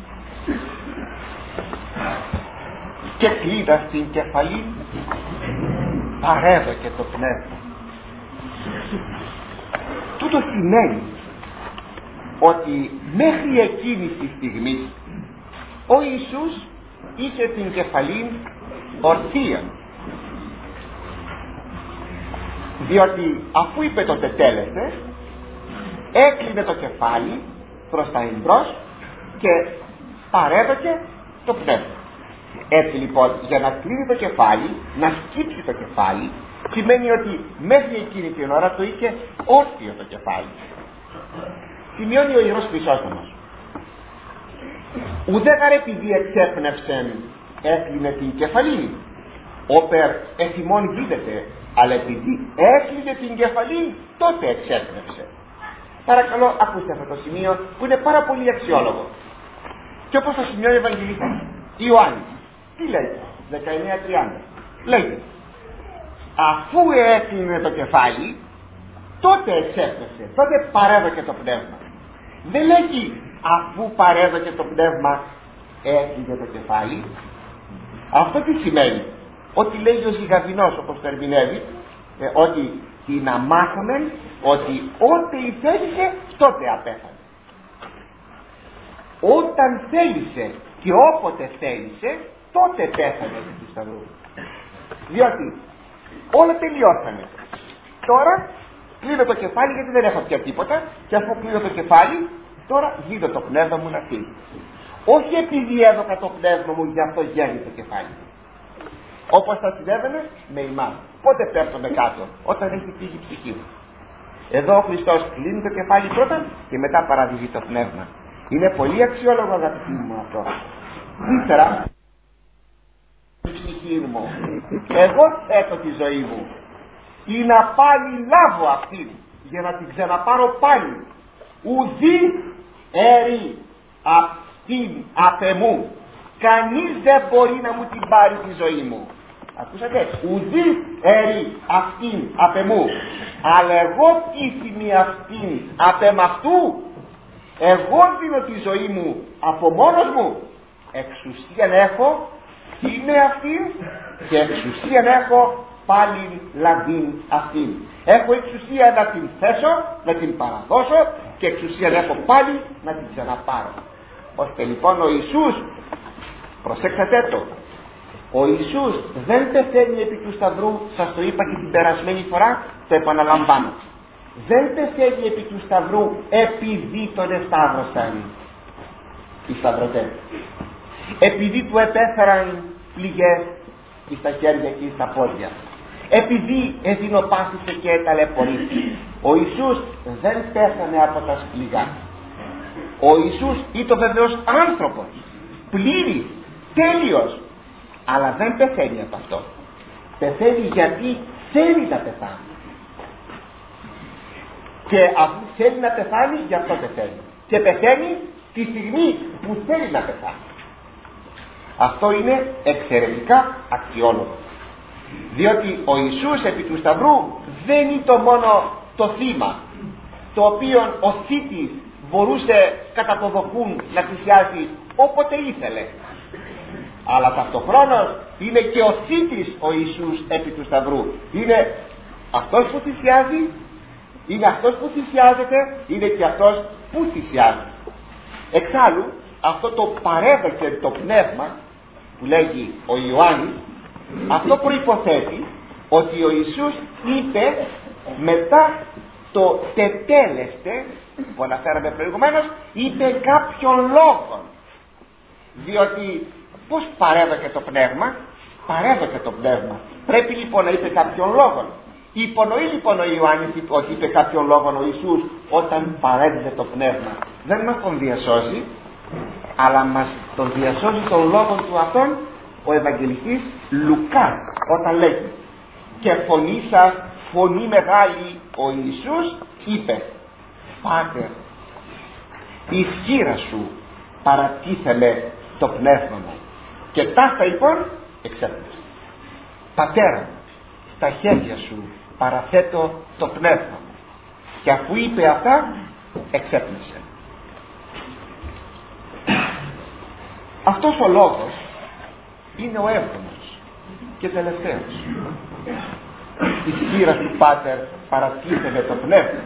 A: Και κλείδα στην κεφαλή παρέδωκε το πνεύμα. Τούτο σημαίνει ότι μέχρι εκείνης της στιγμής ο Ιησούς είχε την κεφαλή ορθία, διότι αφού είπε το τετέλεστε, έκλεινε το κεφάλι προς τα εμπρός και παρέδωκε το πνεύμα. Έτσι λοιπόν, για να κλείνει το κεφάλι, να σκύψει το κεφάλι, σημαίνει ότι μέχρι εκείνη την ώρα το είχε όρθιο το κεφάλι. Σημειώνει ο Ιερός Χρυσόστομος, ουδέγαρ επειδή εξέπνευσεν έκλεινε την κεφαλή, όπερ εφημών γίνεται, αλλά επειδή έκλεινε την κεφαλή, τότε εξέπνευσε. Παρακαλώ ακούστε αυτό το σημείο που είναι πάρα πολύ αξιόλογο. Και όπως το σημειώνει ο Ευαγγελιστής Ιωάννης, τι λέει, 19:30, λέει, αφού έκλεινε το κεφάλι, τότε εξέπνευσε, τότε παρέδωκε το πνεύμα. Δεν λέγει αφού παρέδωκε το πνεύμα έκλεινε το κεφάλι. Αυτό τι σημαίνει? Ό,τι λέγει ο Ζυγαβινός, όπως το ερμηνεύει, ότι την αμάθαμε ότι ότε ηθέλησε τότε απέθανε. Όταν θέλησε και όποτε θέλησε, τότε πέθανε επί του σταυρού. Διότι όλα τελειώσανε. Τώρα κλείνω το κεφάλι, γιατί δεν έχω πια τίποτα, και αφού κλείνω το κεφάλι, τώρα δίνω το πνεύμα μου να φύγει. Όχι επειδή έδωκα το πνεύμα μου, γι' αυτό γέννει το κεφάλι. Όπως θα συνέβαινε με εμάς. Πότε πέφτουμε κάτω? Όταν έχει φύγει η ψυχή μου. Εδώ ο Χριστός κλείνει το κεφάλι πρώτα και μετά παραδίδει το πνεύμα. Είναι πολύ αξιόλογο, αγαπητοί μου, αυτό. Ύστερα, η ψυχή μου, εγώ θέτω τη ζωή μου, ή να πάλι λάβω αυτήν για να την ξαναπάρω πάλι. Ουδή έρει αυτήν απ' εμού. Κανείς δεν μπορεί να μου την πάρει τη ζωή μου. Ακούσατε? Ουδή έρει αυτήν απ' εμού. Αλλά εγώ πείθυμη αυτήν απ' εμαυτού. Εγώ δίνω τη ζωή μου από μόνος μου. Εξουσίαν έχω, είναι αυτήν, και εξουσίαν έχω πάλι λαβήν αυτήν. Έχω εξουσία να την θέσω, να την παραδώσω, και εξουσίαν έχω πάλι να την ξαναπάρω. Ώστε λοιπόν ο Ιησούς, προσέξατε το, ο Ιησούς δεν πεθαίνει επί του σταυρού, σας το είπα και την περασμένη φορά, το επαναλαμβάνω. Δεν πεθαίνει επί του σταυρού επειδή τον εσταύρωσαν οι σταυρωτές, επειδή του επέφεραν πληγές στα χέρια και στα πόδια, επειδή εδεινοπάθησε και ταλαιπωρήθηκε. Ο Ιησούς δεν πέθανε από τα σπληγά. Ο Ιησούς ήταν βεβαίως άνθρωπος, πλήρης, τέλειος, αλλά δεν πεθαίνει από αυτό. Πεθαίνει γιατί θέλει να πεθάνει. Και αφού θέλει να πεθάνει, γι' αυτό πεθαίνει. Και πεθαίνει τη στιγμή που θέλει να πεθάνει. Αυτό είναι εξαιρετικά αξιόλογο. Διότι ο Ιησούς επί του σταυρού δεν είναι το μόνο το θύμα, το οποίο ο θήτης μπορούσε κατά το δοκούν να θυσιάσει όποτε ήθελε. Αλλά ταυτοχρόνως είναι και ο θήτης ο Ιησούς επί του σταυρού. Είναι αυτός που θυσιάζει, είναι αυτός που θυσιάζεται, είναι και αυτός που θυσιάζει. Εξάλλου αυτό το παρέδοκε το πνεύμα που λέγει ο Ιωάννης, αυτό προϋποθέτει ότι ο Ιησούς είπε μετά το τετέλεστε που αναφέραμε προηγουμένως, είπε κάποιον λόγο. Διότι πως παρέδοκε το πνεύμα? Παρέδοκε το πνεύμα. Πρέπει λοιπόν να είπε κάποιον λόγο. Υπονοεί λοιπόν ο Ιωάννης ότι είπε κάποιον λόγο ο Ιησούς όταν παρέδιδε το πνεύμα. Δεν μας τον διασώζει, αλλά μας τον διασώζει τον λόγο του αυτόν ο Ευαγγελιστής Λουκάς, όταν λέγει και φωνήσα φωνή μεγάλη ο Ιησούς, είπε Πάτερ, η χείρα σου παρατίθεμε το πνεύμα μου. Και ταύτα λοιπόν εξέπνευσε. Πατέρα, στα χέρια σου παραθέτω το πνεύμα μου. Και αφού είπε αυτά, εξέπνευσε. Αυτός ο λόγος είναι ο έβδομος και τελευταίος. Η χείρα του Πάτερ παρατίθεμε το πνεύμα.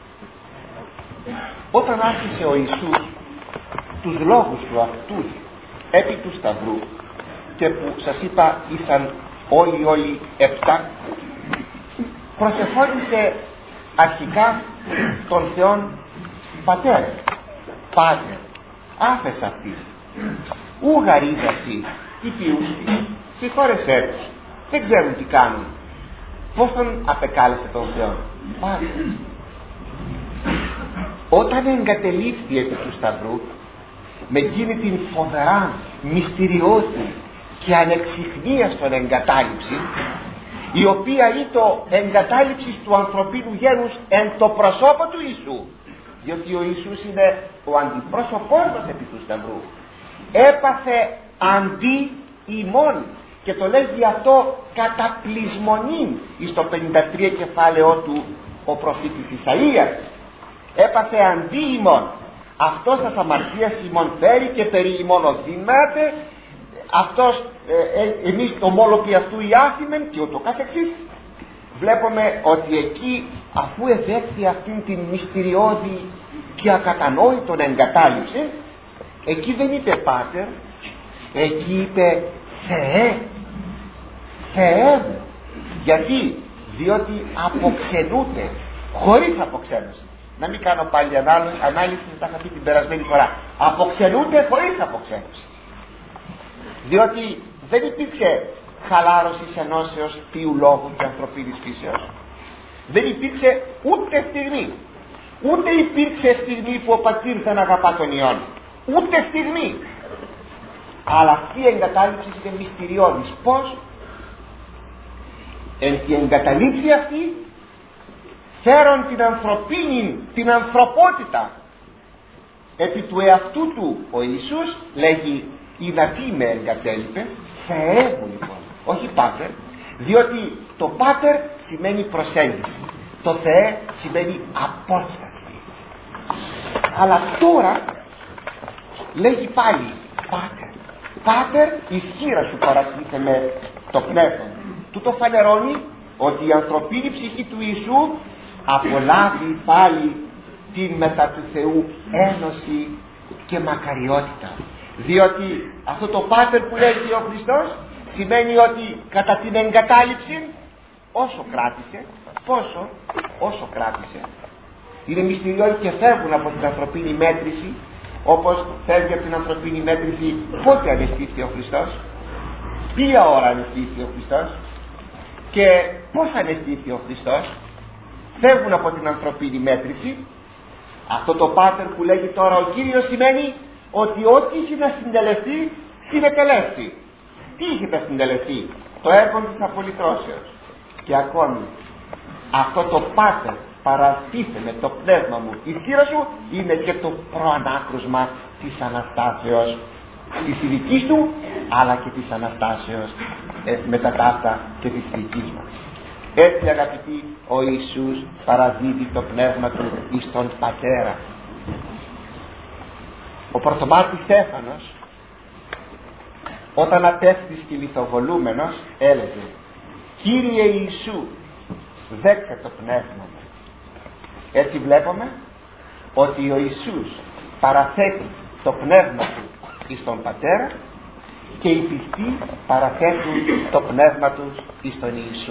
A: Όταν άρχισε ο Ιησούς τους λόγους του αυτούς επί του σταυρού, και που σας είπα ήσαν όλοι 7, προσεφώνησε αρχικά τον Θεόν Πατέρα. Πάτερ, άφες αυτής, ου γαρίδασι, τι ποιούσι, συγχώρεσέ τους, δεν ξέρουν τι κάνουν. Πώς τον απεκάλεσε τον Θεό? Πάτερ. Όταν εγκατελείφθη επί του σταυρού με εκείνη την φοβερά, μυστηριώδη και ανεξιχνίαστον εγκατάλειψη, η οποία ήταν εγκατάλειψη του ανθρωπίνου γένους εν το προσώπο του Ιησού, διότι ο Ιησούς είναι ο αντιπρόσωπός μας επί του σταυρού, έπαθε αντί ημών, και το λέγει αυτό κατά πλεισμονήν εις το 53 κεφάλαιό του ο προφήτης Ισαΐας. Έπαθε αντί ημών, αυτός τα αμαρτίας ημών φέρει και περί ημών οδυνάται, αυτός εμείς το μόλοπι αυτού οι άθιμεν και ούτω καθεξής. Βλέπουμε ότι εκεί, αφού εδέχθη αυτήν την μυστηριώδη και ακατανόητον εγκατάλειψη, εκεί δεν είπε Πάτερ, εκεί είπε Θεέ, Θεέ μου. Γιατί? Διότι αποξενούται χωρίς αποξένωση. Να μην κάνω πάλι ανάλυση, τα είχα πει την περασμένη φορά. Αποξενούται χωρίς αποξένωση. Διότι δεν υπήρξε χαλάρωση ενώσεως θείου λόγου και ανθρωπίνης φύσεως. Δεν υπήρξε ούτε στιγμή. Ούτε υπήρξε στιγμή που ο πατήρ δεν αγαπά τον Υιόν. Ούτε στιγμή. Αλλά αυτή η εγκατάλειψη είναι μυστηριώδης. Πώς? Η εγκαταλείψη αυτή φέρον την ανθρωπίνη, την ανθρωπότητα επί του εαυτού του. Ο Ιησούς λέγει «Ιδατί με εγκατέλειπε». Θεέ μου λοιπόν, όχι Πάτερ, διότι το Πάτερ σημαίνει προσέγγιση, το Θεέ σημαίνει απόσταση. Αλλά τώρα λέγει πάλι Πάτερ. Πάτερ, η σχήρα σου παρατήθηκε με το πνεύμα. Του το φανερώνει ότι η ανθρωπίνη ψυχή του Ιησού απολάβει πάλι την μετά του Θεού ένωση και μακαριότητα. Διότι αυτό το Πάτερ που λέγει ο Χριστός σημαίνει ότι κατά την εγκατάλειψη, όσο κράτησε, πόσο, όσο κράτησε, είναι μυστηριώδη και φεύγουν από την ανθρωπίνη μέτρηση, όπως φεύγει από την ανθρωπίνη μέτρηση. Πότε αναισθήθη ο Χριστός, ποια ώρα αναισθήθη ο Χριστός και πώς αναισθήθη ο Χριστός. Φεύγουν από την ανθρωπίνη μέτρηση. Αυτό το Πάτερ που λέγει τώρα ο Κύριος σημαίνει ότι ό,τι είχε να συντελεστεί, συνετελέσει. Τι είχε να συντελεστεί? Το έργο της απολυτρώσεως. Και ακόμη αυτό το Πάτερ παραστήσε με το πνεύμα μου, η σχήρα σου είναι και το προανάκρουσμα της Αναστάσεως, της ειδικής του αλλά και της Αναστάσεως μετά τα αυτά και της ειδικής μας. Έτσι αγαπητοί, ο Ιησούς παραδίδει το πνεύμα του εις τον Πατέρα. Ο πρωτομάρτης Στέφανος, όταν απέφθης και λιθοβολούμενος, έλεγε «Κύριε Ιησού, δέκτε το πνεύμα μου». Έτσι βλέπουμε ότι ο Ιησούς παραθέτει το πνεύμα του εις τον Πατέρα και οι πιστοί παραθέτουν το πνεύμα τους εις τον Ιησού.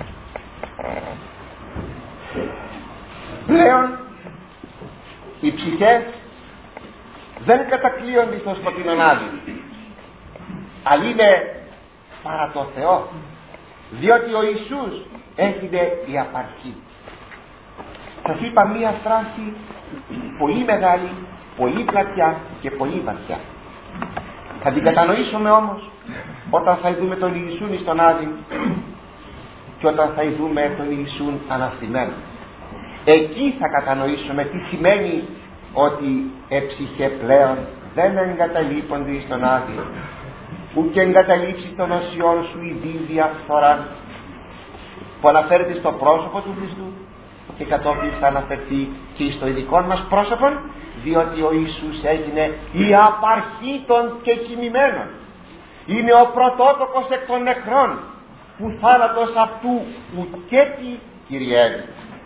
A: Πλέον οι ψυχές δεν κατακλείονται στο σκοτεινόν άδειο, αλλά είναι παρά το Θεό, διότι ο Ιησούς έγινε η απαρχή. Σας είπα μία φράση πολύ μεγάλη, πολύ πλατιά και πολύ βαθιά. Θα την κατανοήσουμε όμως όταν θα δούμε τον Ιησούν εις τον Άδη και όταν θα δούμε τον Ιησούν αναστημένο. Εκεί θα κατανοήσουμε τι σημαίνει ότι εψυχέ πλέον δεν εγκαταλείπονται εις τον Άδη, ούτε εγκαταλείψει των οσιών σου η διαφθορά που αναφέρεται στο πρόσωπο του Χριστού και κατόπιν θα αναφερθεί και στο ειδικό μας πρόσωπο, διότι ο Ιησούς έγινε η απαρχή των κεκοιμημένων. Είναι ο πρωτότοκος εκ των νεκρών, που θάνατος αυτού ουκέτι κυριεύει.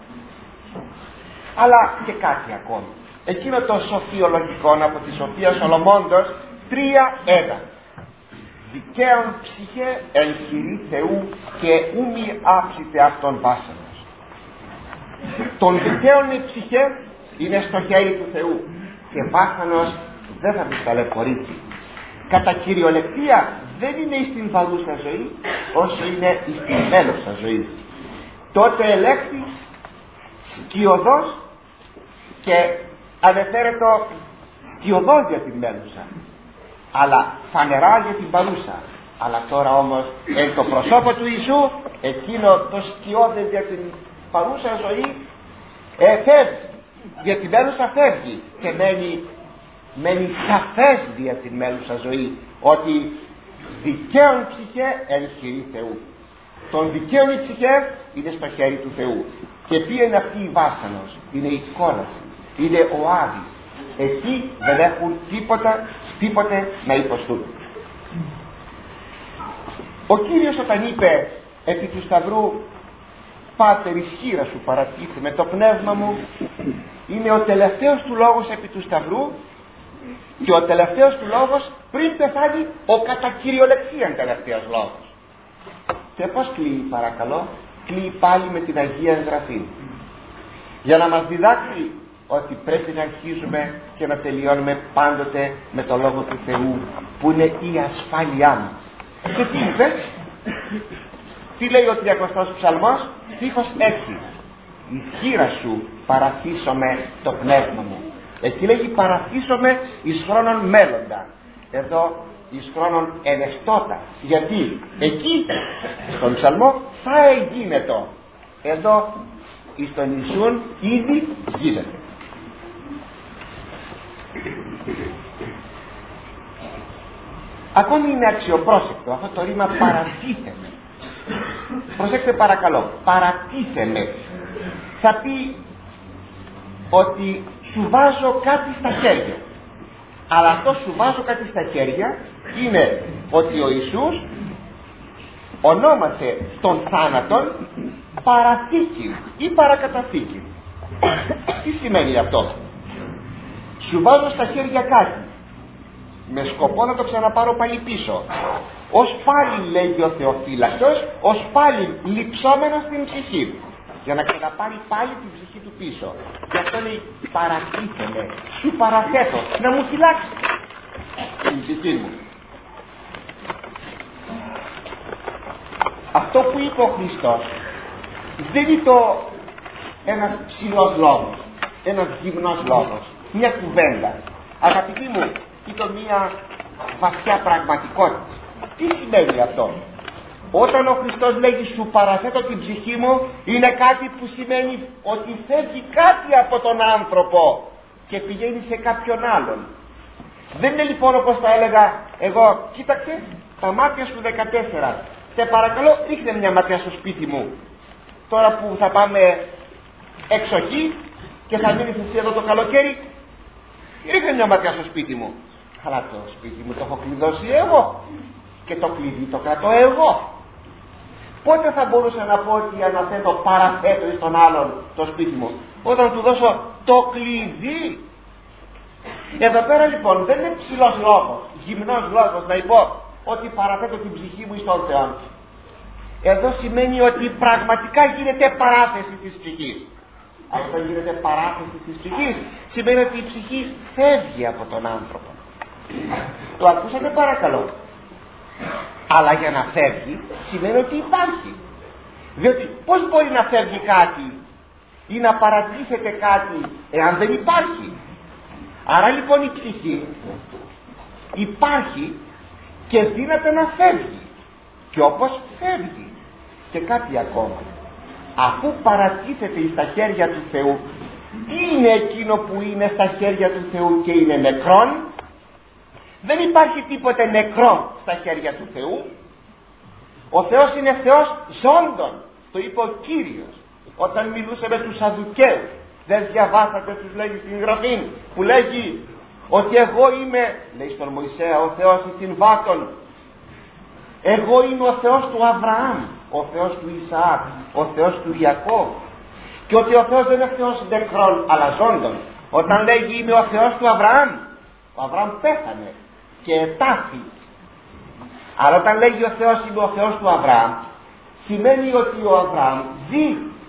A: Αλλά και κάτι ακόμη. Εκείνο το σοφιολογικό από τη Σοφία Σολομώντος 3:1. Δικαίων ψυχέ εν χειρή Θεού και ούμι άψητε αυτόν βάσανος. Των δικαίων οι ψυχές είναι στο χέρι του Θεού και βάσανος δεν θα τους ταλαιπωρήσει. Κατά κυριολεξία δεν είναι στην παρούσα ζωή όσο είναι στην μέλουσα ζωή. Τότε ελέγχθη σκιωδός και ανεφέρετο σκιωδός για την μέλουσα, αλλά φανερά για την παρούσα. Αλλά τώρα όμως εν το προσώπο του Ιησού εκείνο το σκιώδες για την παρούσα ζωή φεύγει, για την μέλουσα φεύγει και μένει σαφές για την μέλουσα ζωή ότι δικαίων ψυχέ εν χειρή Θεού. Των δικαίων οι ψυχές είναι στο χέρι του Θεού. Και ποια είναι αυτή η βάσανος? Είναι η κόλαση, είναι ο Άδης. Εκεί δεν έχουν τίποτε να υποστούν. Ο Κύριος όταν είπε επί του Σταυρού «Πάτερ, εις χείρα σου παρατίθεμαι το πνεύμα μου», είναι ο τελευταίος του λόγος επί του Σταυρού και ο τελευταίος του λόγος πριν πεθάνει, ο κατά κυριολεξίαν τελευταίος λόγος. Και πώς κλείει παρακαλώ? Κλείει πάλι με την Αγία Γραφή, για να μας διδάξει ότι πρέπει να αρχίζουμε και να τελειώνουμε πάντοτε με το Λόγο του Θεού, που είναι η ασφάλειά μας. Και τι είπε? Τι λέει ο 30ος ψαλμός, στίχος 6? «Εις χείρα σου παραθήσομαι το πνεύμα μου». Εκεί λέγει παραθήσομαι εις χρόνων μέλλοντα, εδώ εις χρόνων ενεστώτα. Γιατί εκεί στον ψαλμό θα εγίνετο, εδώ εις τον Ιησούν ήδη γίνεται. Ακόμη είναι αξιοπρόσεκτο αυτό το ρήμα παρατίθεμε. Προσέξτε παρακαλώ, παρατίθεμε θα πει ότι σου βάζω κάτι στα χέρια, αλλά αυτό σου βάζω κάτι στα χέρια είναι ότι ο Ιησούς ονόμασε τον θάνατον παραθήκη ή παρακαταθήκη. Τι σημαίνει αυτό? Σου βάζω στα χέρια κάτι με σκοπό να το ξαναπάρω πάλι πίσω, ως πάλι, λέγει ο Θεοφύλακτος, ως πάλι λειψόμενο στην ψυχή, για να ξαναπάρει πάλι την ψυχή του πίσω. Γι' αυτό λέει παρατίθεμαι, σου παραθέτω να μου φυλάξει την ψυχή μου. Αυτό που είπε ο Χριστός δεν είναι ένας ψηλός λόγος, ένας γυμνός λόγος, μια κουβέντα. Αγαπητοί μου, είναι μια βαθιά πραγματικότητα. Τι σημαίνει αυτό? Όταν ο Χριστός λέγει σου παραθέτω την ψυχή μου, είναι κάτι που σημαίνει ότι φεύγει κάτι από τον άνθρωπο και πηγαίνει σε κάποιον άλλον. Δεν είναι λοιπόν όπως θα έλεγα εγώ, κοίταξε τα μάτια σου 14, σε παρακαλώ ρίχνε μια ματιά στο σπίτι μου τώρα που θα πάμε εξοχή και θα μείνεις εσύ εδώ το καλοκαίρι, ρίχνε μια ματιά στο σπίτι μου. Αλλά το σπίτι μου το έχω κλειδώσει εγώ και το κλειδί το κρατώ εγώ. Πότε θα μπορούσα να πω ότι αναθέτω παραθέτω εις τον άλλον το σπίτι μου? Όταν του δώσω το κλειδί. Εδώ πέρα λοιπόν δεν είναι ψηλός λόγος, γυμνός λόγος να πω ότι παραθέτω την ψυχή μου εις τον Θεό. Εδώ σημαίνει ότι πραγματικά γίνεται παράθεση της ψυχής. Αλλά όταν γίνεται παράθεση της ψυχής σημαίνει ότι η ψυχή φεύγει από τον άνθρωπο. Το ακούσατε παρακαλώ? Αλλά για να φεύγει σημαίνει ότι υπάρχει. Διότι πώς μπορεί να φεύγει κάτι ή να παρατήθεται κάτι εάν δεν υπάρχει? Άρα λοιπόν η ψυχή υπάρχει και δύναται να φεύγει. Και όπως φεύγει και κάτι ακόμα, αφού παρατίθεται στα χέρια του Θεού, τι είναι εκείνο που είναι στα χέρια του Θεού και είναι νεκρόν? Δεν υπάρχει τίποτε νεκρό στα χέρια του Θεού. Ο Θεός είναι Θεός ζώντων, το είπε ο Κύριος όταν μιλούσε με τους Σαδουκαίους. Δεν διαβάσατε, τους λέγει στην Γραφή που λέγει ότι εγώ είμαι, λέει στον Μωυσέα, ο Θεός εις βάτων, εγώ είμαι ο Θεός του Αβραάμ, ο Θεός του Ισαάκ, ο Θεός του Ιακώβ. Και ότι ο Θεός δεν είναι Θεός νεκρών αλλά ζώντων. Όταν λέγει είμαι ο Θεός του Αβραάμ, ο Αβραάμ πέθανε και ετάθη. Αλλά όταν λέγει ο Θεός είμαι ο Θεός του Αβραάμ, σημαίνει ότι ο Αβραάμ ζει.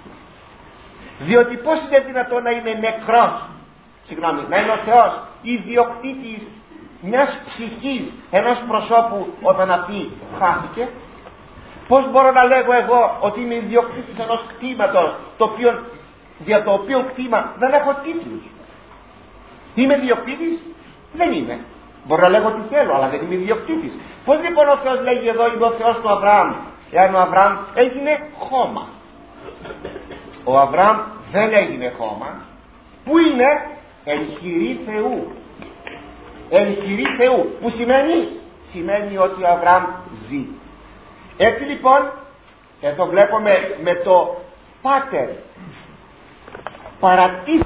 A: Διότι πώς είναι δυνατόν να είναι νεκρός, να είναι ο Θεός ιδιοκτήτης μιας ψυχής, ενός προσώπου όταν αυτή χάθηκε? Πώς μπορώ να λέγω εγώ ότι είμαι ιδιοκτήτης ενός κτήματος για το οποίο κτήμα δεν έχω τίτλους? Είμαι ιδιοκτήτης? Δεν είμαι. Μπορώ να λέγω τι θέλω, αλλά δεν είμαι ιδιοκτήτης. Πώς λοιπόν ο Θεός λέγει εδώ είμαι ο Θεός του Αβραάμ, εάν ο Αβραάμ έγινε χώμα? Ο Αβραάμ δεν έγινε χώμα. Πού είναι? Εν χειρή Θεού. Εν χειρή Θεού. Που σημαίνει ότι ο Αβραάμ ζει. Έτσι λοιπόν εδώ βλέπουμε με το πάτερ παρατήσει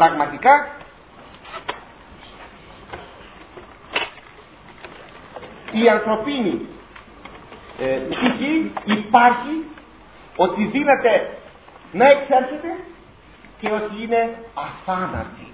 A: πραγματικά η ανθρωπίνη ψυχή υπάρχει, ότι δύναται να εξέρχεται και ότι είναι αθάνατη.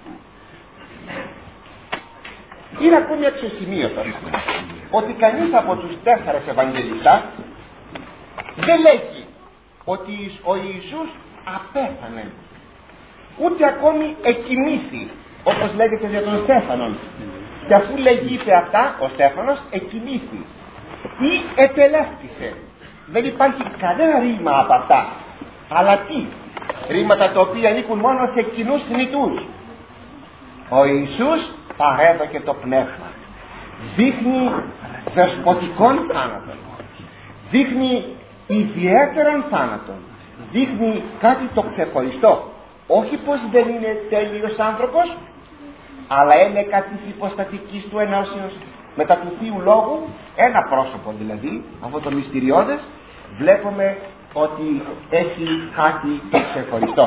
A: Είναι ακόμη αξιοσημείωτο ότι κανείς από τους 4 Ευαγγελιστάς δεν λέγει ότι ο Ιησούς απέθανε, ούτε ακόμη εκοιμήθη, όπως λέγεται για τον Στέφανον. Και αφού λέγει αυτά, ο Στέφανος εκοιμήθη ή ετελεύτησε. Δεν υπάρχει κανένα ρήμα από αυτά. Αλλά τι? Ρήματα τα οποία ανήκουν μόνο σε κοινούς θνητούς. Ο Ιησούς παρέδωκε το πνεύμα. Δείχνει δεσποτικών θάνατων. Δείχνει ιδιαίτερων θάνατων. Δείχνει κάτι το ξεχωριστό. Όχι πως δεν είναι τέλειος άνθρωπος, αλλά είναι κάτι της υποστατικής του ενώσεως μετά του Θείου Λόγου, ένα πρόσωπο δηλαδή, αυτό το μυστηριώδες, βλέπουμε ότι έχει κάτι ξεχωριστό.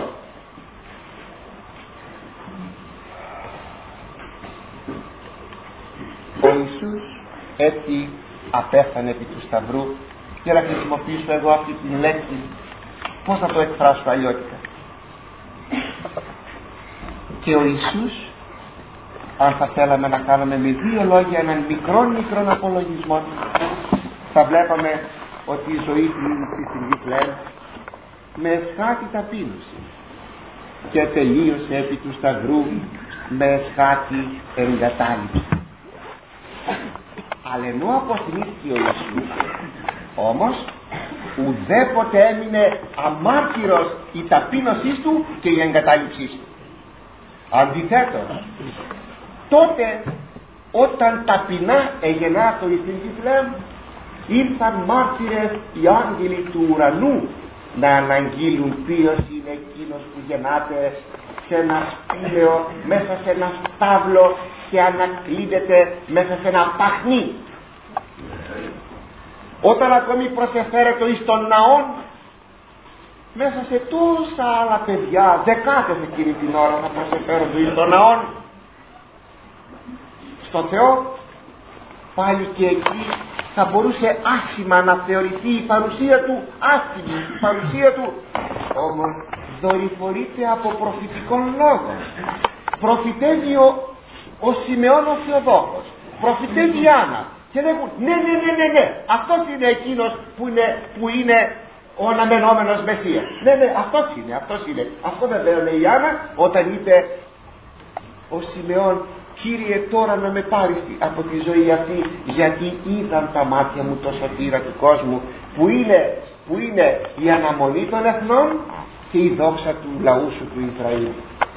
A: Ο Ιησούς έτσι απέθανε επί του Σταυρού, και να χρησιμοποιήσω εγώ αυτή την λέξη, πώς θα το εκφράσω αλλιώτικα. Και ο Ιησούς, αν θα θέλαμε να κάνουμε με 2 λόγια έναν μικρό απολογισμό, θα βλέπαμε ότι η ζωή του στην Βιθλεέμ με εσχάτη ταπείνωση και τελείωσε επί του Σταυρού με εσχάτη εγκατάλειψη. Αλλά ενώ αποσυνήθη ο Ιησούς, όμως ουδέποτε έμεινε αμάρτυρος η ταπείνωσή του και η εγκατάλειψή του. Αντιθέτως, τότε όταν ταπεινά εγεννάτο εις την Βιθλεέμ, ήρθαν μάρτυρες οι άγγελοι του ουρανού να αναγγείλουν ποιος είναι εκείνος που γεννάται σε ένα σπήλαιο, μέσα σε ένα στάβλο, και ανακλείδεται μέσα σε ένα παχνί. Όταν ακόμη προσεφέρεται εις των ναών, μέσα σε τόσα άλλα παιδιά, δεκάδες εκείνη την ώρα θα προσεφέρονται εις των ναών, στο Θεό, πάλι και εκεί θα μπορούσε άσχημα να θεωρηθεί η παρουσία του, άσχημη η παρουσία του, όμως δορυφορείται από προφητικών λόγων. Προφητεύει ο Σιμεών ο Θεοδόκος, προφητεύει η Άννα, και λέγουν ναι, αυτός είναι εκείνος που είναι ο αναμενόμενος Μεσσίας. Ναι, αυτός είναι. Αυτό βεβαίως λέει η Άννα όταν είπε ο Σιμεών, Κύριε, τώρα να με πάρεις από τη ζωή αυτή, γιατί είδαν τα μάτια μου το σωτήρα του κόσμου, που είναι η αναμονή των εθνών και η δόξα του λαού σου του Ισραήλ.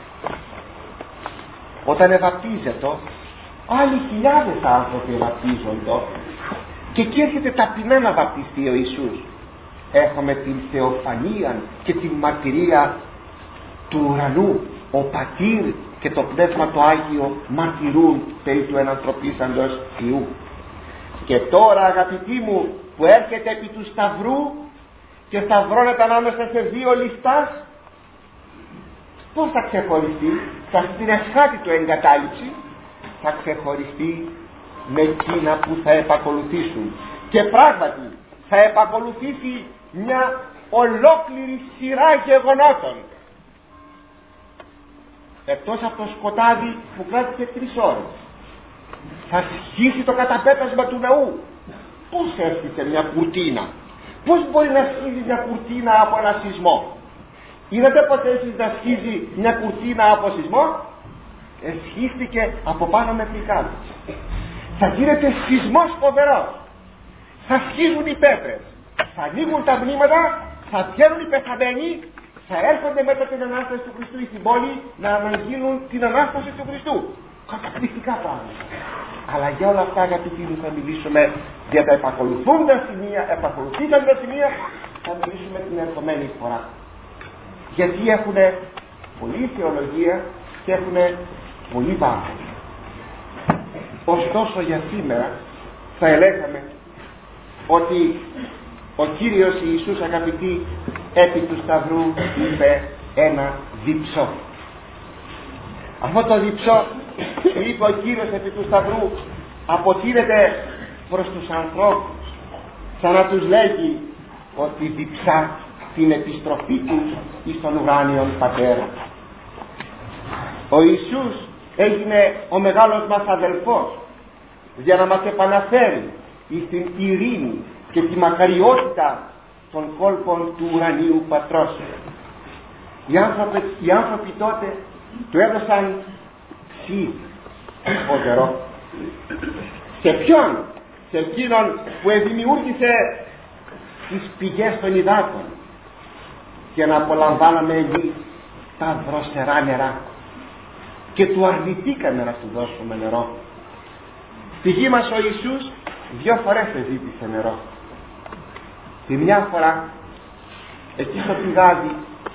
A: Όταν ευαπτίζεται, άλλοι χιλιάδες άνθρωποι ευαπτίζονται, και εκεί έρχεται ταπεινά να βαπτιστεί ο Ιησούς. Έχουμε την θεοφανία και την μαρτυρία του ουρανού. Ο Πατήρ και το Πνεύμα το Άγιο μαρτυρούν περί του ενανθρωπίσαντος Υιού. Και τώρα, αγαπητοί μου, που έρχεται επί του Σταυρού και σταυρώνεται ανάμεσα σε 2 ληστάς, πώς θα ξεχωριστεί? Στην εσχάτη του εγκατάλειψη θα ξεχωριστεί με εκείνα που θα επακολουθήσουν. Και πράγματι θα επακολουθήσει μια ολόκληρη σειρά γεγονότων. Εκτός από το σκοτάδι που κράτησε 3 ώρες, θα σχίσει το καταπέτασμα του ναού. Πώς έσκησε μια κουρτίνα? Πώς μπορεί να σχίζει μια κουρτίνα από ένα σεισμό? Είδατε ποτέ εσείς να σχίζει μια κουρτίνα από σεισμό? Σχίστηκε από πάνω με πληκάδες. Θα γίνεται σεισμός φοβερός. Θα σχίζουν οι πέτρες, θα ανοίγουν τα μνήματα, θα βγαίνουν οι πεθαμένοι, θα έρχονται μετά την Ανάσταση του Χριστού στην πόλη να αναγγείλουν την Ανάσταση του Χριστού. Καταπληκτικά πράγματα. Αλλά για όλα αυτά, αγαπητοί μου, θα μιλήσουμε για τα επακολουθούντα σημεία, θα μιλήσουμε την ερχομένη φορά. Γιατί έχουν πολλή θεολογία και έχουν πολύ βάθος. Ωστόσο για σήμερα θα ελέγχαμε ότι ο Κύριος Ιησούς, αγαπητοί, επί του Σταυρού είπε ένα διψό. Αυτό το διψό που είπε ο Κύριος επί του Σταυρού αποτείνεται προς τους ανθρώπους, σαν να τους λέγει ότι διψά την επιστροφή τους εις τον ουράνιον Πατέρα. Ο Ιησούς έγινε ο μεγάλος μας αδελφός για να μας επαναφέρει εις την ειρήνη και τη μακαριότητα των κόλπων του ουρανίου Πατρός. Οι άνθρωποι τότε του έδωσαν ψή φοβερό. Σε ποιον? Σε εκείνον που εδημιούργησε τις πηγές των υδάτων, και να απολαμβάναμε εμείς τα δροσερά νερά, και του αρνηθήκαμε να του δώσουμε νερό. Στη γη μας ο Ιησούς 2 φορές ζήτησε νερό. Τη μια φορά εκεί στο πηγάδι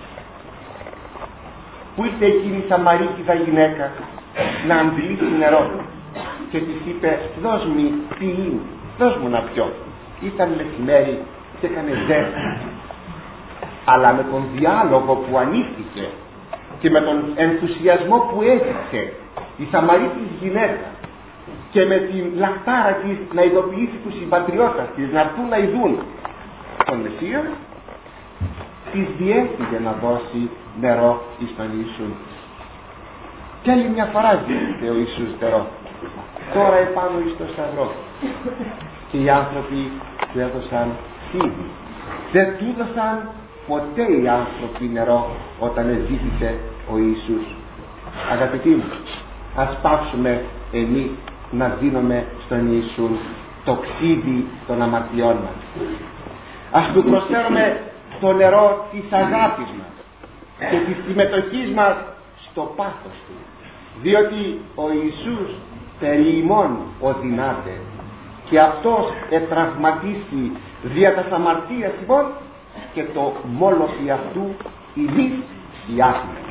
A: που ήρθε εκείνη η Σαμαρίτιδα γυναίκα να αντλήσει νερό, και της είπε, δώσ' μου ποιήν, δώσ' μου να πιω. Ήταν μεσημέρι και έκανε ζέστη, αλλά με τον διάλογο που ανήθηκε και με τον ενθουσιασμό που έδειξε η Σαμαρίτης γυναίκα, και με την λαχτάρα της να ειδοποιήσει τους συμπατριώτες της να έρθουν να ειδούν τον Μεσσία, της διέφυγε να δώσει νερό εις τον Ιησού. Και άλλη μια φορά ζήτησε ο Ιησούς νερό, τώρα επάνω εις το σταυρό, και οι άνθρωποι του έδωσαν φίδι. Δεν του έδωσαν ποτέ οι άνθρωποι νερό όταν ζήτησε ο Ιησούς. Αγαπητοί μου, ας πάψουμε εμείς να δίνουμε στον Ιησού το ξύδι των αμαρτιών μας. Ας του προσφέρουμε το νερό της αγάπης μας και της συμμετοχής μας στο πάθος του, διότι ο Ιησούς περί ημών οδυνάται, και αυτός ετραυματίσει δια τας αμαρτίας ημών, και το μόλοφι αυτού ημείς οι άθλοι.